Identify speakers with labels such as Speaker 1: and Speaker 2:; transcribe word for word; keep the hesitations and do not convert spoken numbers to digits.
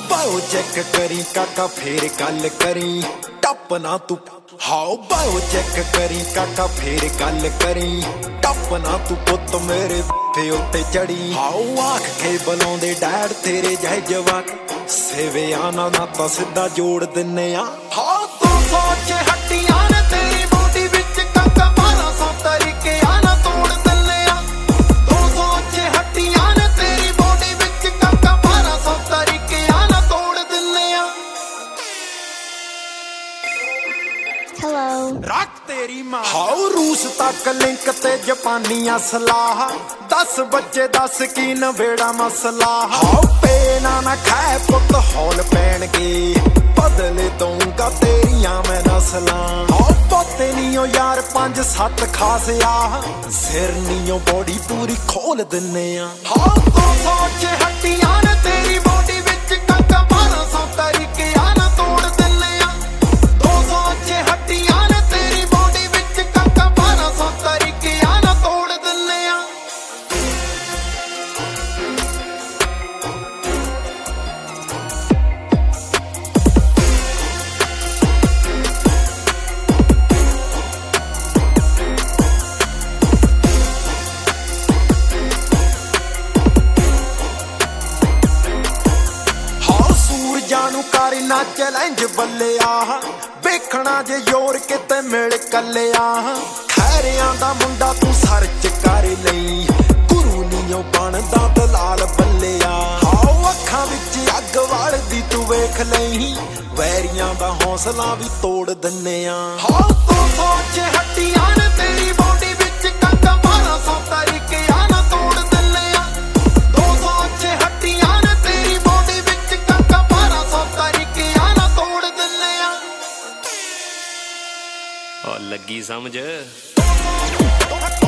Speaker 1: bow check ਕਰੀ ਕਾਕਾ ਫੇਰ ਗੱਲ ਕਰੀ ਟੱਪ ਨਾ ਤੂੰ ਹਾਓ ਬਾਓ ਚੈੱਕ ਕਰੀ ਕਾਕਾ ਫੇਰ ਗੱਲ ਕਰੀ ਟੱਪ ਨਾ ਤੂੰ ਪੁੱਤ ਮੇਰੇ ਤੇ ਉੱਤੇ ਚੜੀ ਹਾਓ ਆਖ ਕੇ ਬੁਲਾਉਂਦੇ ਡੈਡ ਤੇਰੇ ਜੈ ਜਵਾਕ ਸੇਵਿਆਂ ਨਾਲ ਨਾ ਤਾਂ ਸਿੱਧਾ ਜੋੜ ਦਿੰਨੇ ਆ ਹਾਂ ਤੂੰ ਸੋਚ ਹੱਡੀਆਂ ਨੇ ਤੇਰੀ ਬੋਡੀ ਵਿੱਚ ਕਾਕਾ ਬਾਰਾਂ ਸੌ ਤਰੀਕੇ ਆ ਨਾ ਤੋੜ ਦਿੰਨੇ ਆ ਤੂੰ ਸੋਚ ਹੱਡੀਆਂ ਨੇ ਤੇਰੀ ਬੋਡੀ ਵਿੱਚ ਕਾਕਾ ਬਾਰਾਂ ਸੌ ਤਰੀਕੇ ਆ ਨਾ ਤੋੜ ਦਿੰਨੇ ਆ
Speaker 2: Hello
Speaker 1: ਰੱਖ ਤੇਰੀ ਮਾਂ ਹਾਓ ਰੂਸ ਤੱਕ ਲਿੰਕ ਤੇ ਜਾਪਾਨੀਆਂ ਸਲਾਹ ਦਸ ਬੱਚੇ ਦੱਸ ਕੀ ਨਵੇੜਾ ਮਸਲਾ ਹਾਓ ਪੇਨਾ ਨਾ ਖਾਏ ਪੁੱਤ ਹੌਲ ਪੈਣਗੇ ਬਦਲੇ ਦਊਂਗਾ ਤੇਰੀਆਂ ਮੈਂ ਨਸਲਾਂ ਹਾਓ ਪੋਤੇ ਨੀਓ ਯਾਰ ਪੰਜ ਸੱਤ ਖਾਸ ਆ ਸਿਰ ਨੀਓ ਬੋਡੀ ਪੂਰੀ ਖੋਲ ਦਿੰਨੇ ਆ ਹਾਓ ਤੂੰ ਸੋਚ ਹੱਡੀਆਂ ਨੇ ਤੇਰੀ ਬੋਡੀ ਵਿੱਚ ਕਾਕਾ ਬਾਰਾਂ ਸੌ ਤਰੀਕੇ ਆ ਨਾ ਤੋੜ ਦਿੰਨੇ ਆ ਤੂੰ ਸੋਚ ਹੱਡੀਆਂ ਨੇ ਤੇਰੀ ਬੋਡੀ ਵਿੱਚ ਕਾਕਾ ਬਾਰਾਂ ਸੌ ਤਰੀਕੇ ਆ ਨਾ ਤੋੜ ਦਿੰਨੇ ਆ ਜਾਨੂੰ ਕਰ ਨਾ ਚੈਲੰਜ ਬੱਲਿਆ ਵੇਖਣਾ ਜੇ ਯੋਰ ਕਿਤੇ ਮਿਲ ਕੱਲਿਆ ਖੈਰਿਆਂ ਦਾ ਮੁੰਡਾ ਤੂੰ ਸਰਚ ਕਰ ਲਈ ਗੁਰੂ ਨੀਓ ਬਣਦਾ ਦਲਾਲ ਬੱਲਿਆ ਹਾਓ ਅੱਖਾਂ ਵਿੱਚ ਅੱਗ ਵੜਦੀ ਤੂੰ ਵੇਖ ਲਈ ਵੈਰੀਆਂ ਦਾ ਹੌਸਲਾ ਵੀ ਤੋੜ ਦਿੰਨੇ ਆ ਹਾਓ ਤੂੰ ਸੋਚ ਹੱਡੀਆਂ ਨੇ ਤੇਰੀ ਬੋਡੀ ਵਿੱਚ ਕਾਕਾ ਬਾਰਾਂ ਸੌ ਤਰੀਕੇ ਆ ਨਾ ਤੋੜ ਦਿੰਨੇ ਆ ਤੂੰ ਸੋਚ ਹੱਡੀਆਂ ਨੇ ਤੇਰੀ ਬੋਡੀ ਵਿੱਚ ਕਾਕਾ ਬਾਰਾਂ ਸੌ ਤਰੀਕੇ ਆ ਨਾ ਤੋੜ ਦਿੰਨੇ ਆ
Speaker 3: ਓ ਲੱਗੀ ਸਮਝ